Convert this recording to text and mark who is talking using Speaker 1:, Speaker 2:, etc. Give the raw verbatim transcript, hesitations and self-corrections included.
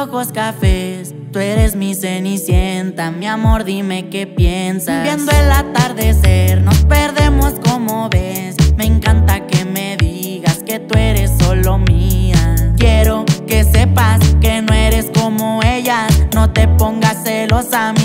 Speaker 1: ojos cafés, tú eres mi cenicienta. Mi amor, dime qué piensas. Viendo el atardecer, nos perdemos como ves. Me encanta que me digas que tú eres solo mía. Quiero que sepas que no eres como ellas. No te pongas celosa,